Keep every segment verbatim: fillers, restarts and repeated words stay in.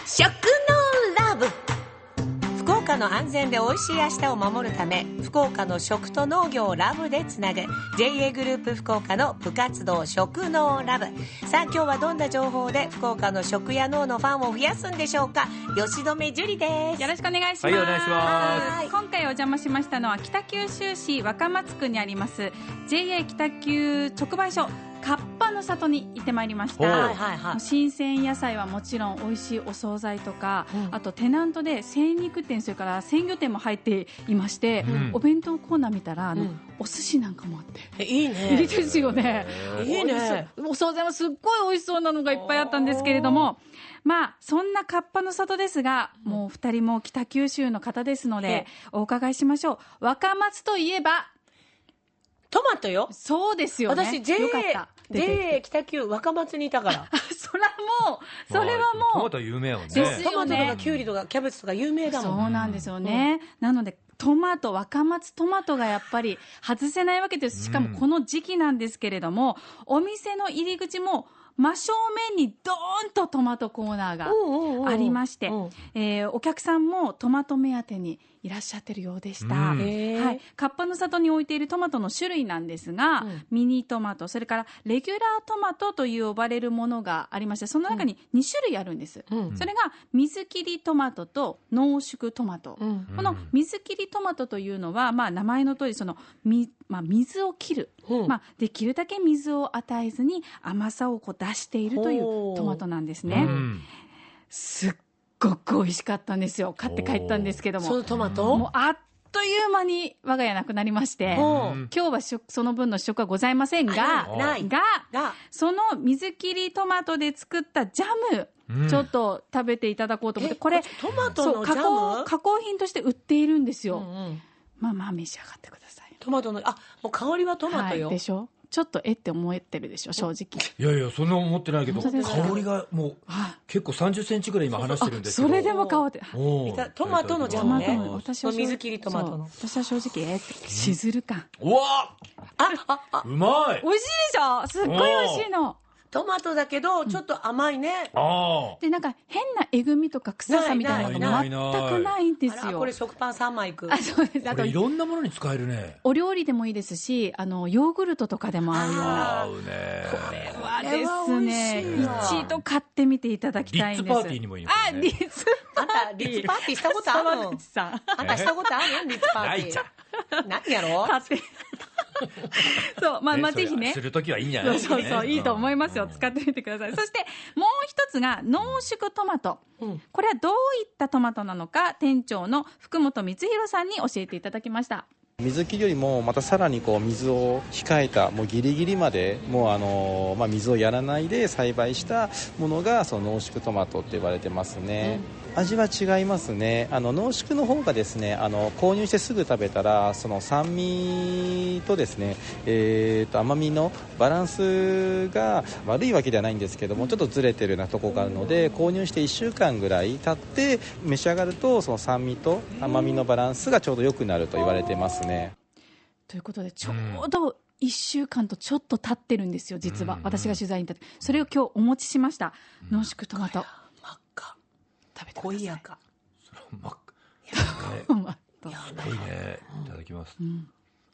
食のラブ。福岡の安全で美味しい明日を守るため、福岡の食と農業をラブでつなぐ ジェイエー グループ福岡の部活動食農ラブ。さあ今日はどんな情報で福岡の食や農のファンを増やすんでしょうか。吉留樹里です。 よろしくお願いします。 はい、お願いします。 今回お邪魔しましたのは北九州市若松区にあります ジェイエー 北九直売所かっぱの里に行ってまいりました。 はいはいはい、 新鮮野菜はもちろん美味しいお惣菜とか、うん、あとテナントで精肉店それから鮮魚店も入っていまして、うん、お弁当コーナー見たらあの、うん、お寿司なんかもあっていいね。 いいですよね。 いいね。 お惣菜もすっごい美味しそうなのがいっぱいあったんですけれども、まあそんなかっぱの里ですが、もうふたりも北九州の方ですのでお伺いしましょう。若松といえばトマトよ。 そうですよね。 私 ジェイエー ジェイエー 北九若松にいたからそれはもうそれはもうトマト有名よね。 ですよね。 トマトとかキュウリとかキャベツとか有名だもん。 そうなんですよね、うん、なのでトマト若松トマトがやっぱり外せないわけです。しかもこの時期なんですけれども、うん、お店の入り口も真正面にドーンとトマトコーナーがありまして、えー、お客さんもトマト目当てにいらっしゃってるようでした、うん、はい、かっぱの里に置いているトマトの種類なんですが、うん、ミニトマトそれからレギュラートマトと呼ばれるものがありまして、その中にに種類あるんです、うん、それが水切りトマトと濃縮トマト、うん、この水切りトマトというのは、まあ、名前の通りそのみ、まあ、水を切る、うん、まあ、できるだけ水を与えずに甘さをこう出しているというトマトなんですね、うん、すっすごく美味しかったんですよ。買って帰ったんですけども、 そのトマトもうあっという間に我が家なくなりまして、今日は食その分の試食はございませんが、 ないががその水切りトマトで作ったジャム、うん、ちょっと食べていただこうと思って、これトマトのジャム加工加工品として売っているんですよ、うんうん、まあまあ召し上がってください。 トマトのあもう香りはトマトよ、 はい、でしょ。ちょっとえって思ってるでしょ正直。 いやいやそんな思ってないけど、香りがもう結構さんじゅっセンチぐらい今話してるんですけど、 それでも香ってトマトのジャムね。 私は水切りトマトの私は正直えってしずる感、 うわあうまい。 美味しいでしょ。すっごい美味しいの。 トマトだけどちょっと甘いね、 うん、あでなんか変なえぐみとか臭さみたいなのが全くないんですよ。 これ食パンさんまいいく。 あそうです。 あといろんなものに使えるね。 お料理でもいいですし、あのヨーグルトとかでも合うような。 合うね。 これはですね一度買ってみていただきたいんです。 リッツパーティーにもいいですね。 あリッツあんたリッツパーティーしたことあるの？あんたしたことあるのリッツパーティー。ないちゃ何やろ買ってそうまあまあぜひねするときはいいんじゃないですかね。 そうそういいと思いますよ、うん、使ってみてください。そしてもう一つが濃縮トマト、うん、これはどういったトマトなのか店長の福本光弘さんに教えていただきました。 水切りよりもまたさらにこう水を控えたもうギリギリまでもうあの、まあ、水をやらないで栽培したものがその濃縮トマトって言われてますね、うん、味は違いますね。あの濃縮の方がですねあの購入してすぐ食べたらその酸味とですね、えー、と甘みのバランスが悪いわけではないんですけどもちょっとずれてるようなところがあるので購入していっしゅうかんぐらい経って召し上がるとその酸味と甘みのバランスがちょうど良くなると言われてますね。ということでちょうどいっしゅうかんとちょっと経ってるんですよ実は、うん、私が取材に行った時それを今日お持ちしました、うん、濃縮トマト真っ赤食べてください。 濃い赤真っ赤いやすごいね。いただきます、うん、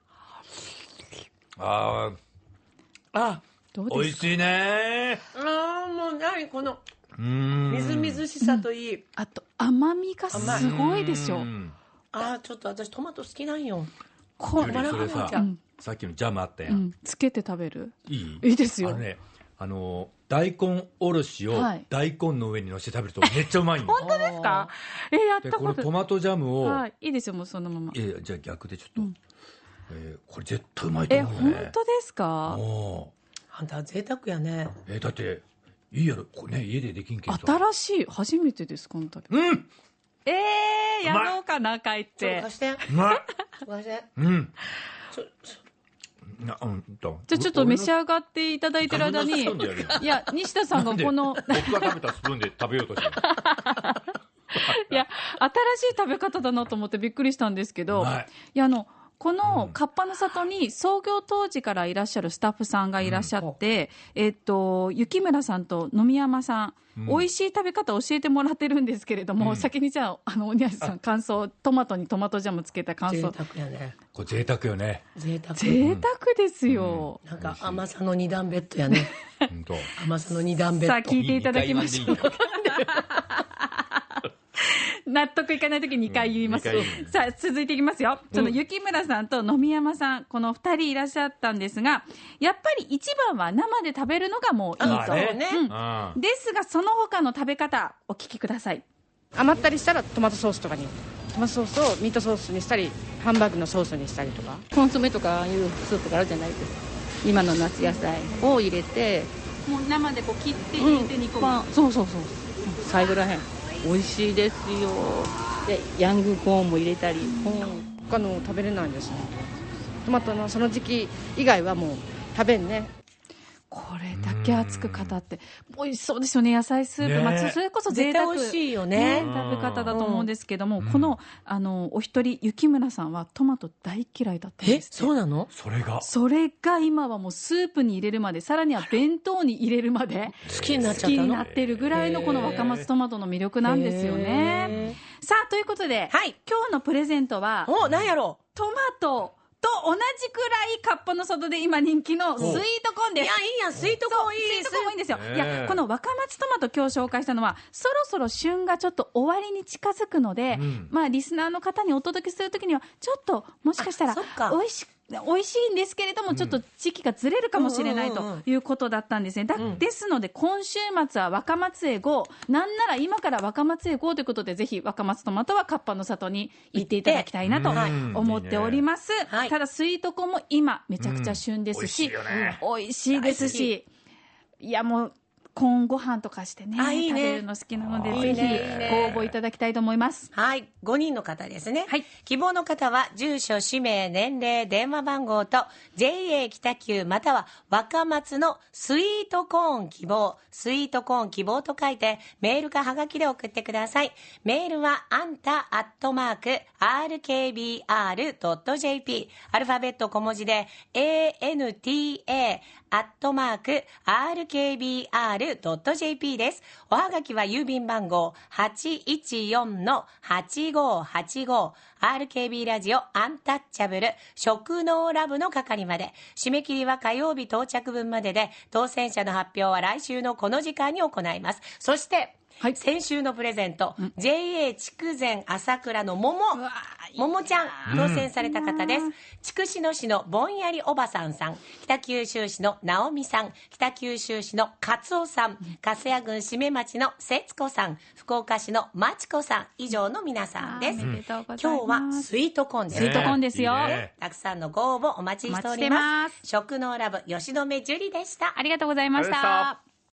ああどうですか。 美味しいね。 ああもう何このみずみずしさといい、うん、 あと甘みがすごいでしょ。 ああちょっと私トマト好きなんよ。 これそれさ、うん、さっきのジャムあったやん、うん、 つけて食べる。 いいいいですよ。 あのねあの大根おろしを大根の上にのせて食べるとめっちゃうまいの。 本当ですか。えー、やったこと。 でこのトマトジャムを、 はい、いいですよもうそのまま。 えー、じゃあ逆でちょっと、うんえー、これ絶対うまいと思うよね。 え本当ですか。 おあんた贅沢やね。 えー、だっていいやろこれね家でできんけんさ。 新しい初めてですこの度。 うんえー、やろうかな帰って。 ちょっと貸して。 うまい。 貸して。 うん。 ちょなうんとじゃあちょっと召し上がっていただいてる間にいや西田さんがこの僕が食べたスプーンで食べようとしてるいや新しい食べ方だなと思ってびっくりしたんですけど、いやあのこのカッパの里に創業当時からいらっしゃるスタッフさんがいらっしゃって、うん、えっと、雪村さんと野見山さん、うん、美味しい食べ方教えてもらってるんですけれども、うん、先にじゃあ、あの、おにゃしさん、感想、トマトにトマトジャムつけた感想。 贅沢やね。 これ贅沢よね。 贅沢。 贅沢ですよ。 うん、なんか甘さの二段ベッドやね。甘さの二段ベッド。 さあ、聞いていただきましょう。納得いかないときににかい言います、うん、さあ続いていきますよ。その雪村さんと野見山さん、このふたりいらっしゃったんですが、やっぱり一番は生で食べるのがもういいと、ねうん、ですがその他の食べ方お聞きください。 余ったりしたらトマトソースとかにトマトソースをミートソースにしたりハンバーグのソースにしたりとか、 コンソメとかいうスープがあるじゃないですか。今の夏野菜を入れてもう生でこう切って入れて煮込む、うん、 そうそうそう最後らへん美味しいですよ。でヤングコーンも入れたり、うん、 他の食べれないんですね。トマトのその時期以外はもう食べんね。 これだけ熱く語って美味しそうですよね。野菜スープ、ねまあ、それこそ贅沢美味しいよね、 ね食べ方だと思うんですけども、うん、このあのお一人雪村さんはトマト大嫌いだったんですって。 えそうなの？ それがそれが今はもうスープに入れるまで、さらには弁当に入れるまで好きになっちゃったの？ 好きになってるぐらいのこの若松トマトの魅力なんですよね。さあということで、はい、今日のプレゼントはお何やろうトマトと同じくらいカッパの里で今人気のスイートコーンです。 いやいいやん、スイートコーンいい。 スイートコーンもいいんですよ。いやこの若松トマト今日紹介したのはそろそろ旬がちょっと終わりに近づくので、うん、まあリスナーの方にお届けするときにはちょっともしかしたら美味しく美味しいんですけれども、ちょっと時期がずれるかもしれないということだったんですね。だですので今週末は若松へ ゴー、 なんなら今から若松へ ゴー ということで、ぜひ若松トマトはカッパの里に行っていただきたいなと思っております。はい、ただスイートコーンも今めちゃくちゃ旬ですし、うん、美味しいですし、いやもうコーンご飯とかして ね, いいね食べるの好きなので、ぜひご応募いただきたいと思います。 はい、ごにんの方ですね、 はい、 希望の方は住所氏名年齢電話番号と ジェイエー 北九または若松のスイートコーン希望、スイートコーン希望と書いてメールかはがきで送ってください。メールはあんたアットマーク アールケービーアールドットジェーピー、 アルファベット小文字で エーエヌティーエーアットマーク アールケービーアールドットジェーピー です。おはがきは郵便番号 はちいちよんのはちごはちご アールケービー ラジオアンタッチャブル食農ラブの係まで。締め切りは火曜日到着分までで、当選者の発表は来週のこの時間に行います。そしてはい、先週のプレゼント、うん、ジェイエー 筑前朝倉の桃桃ちゃん当選された方です。筑紫野市のぼんやりおばさんさん、北九州市の直美さん、北九州市の勝夫さん、粕谷郡締め町の節子さん、福岡市のまちこさん、以上の皆さんです。今日はスイートコーンです、 スイートコーンですよ、 ね、たくさんのご応募お待ちしております。食農ラブ吉留樹里でした。 ありがとうございました。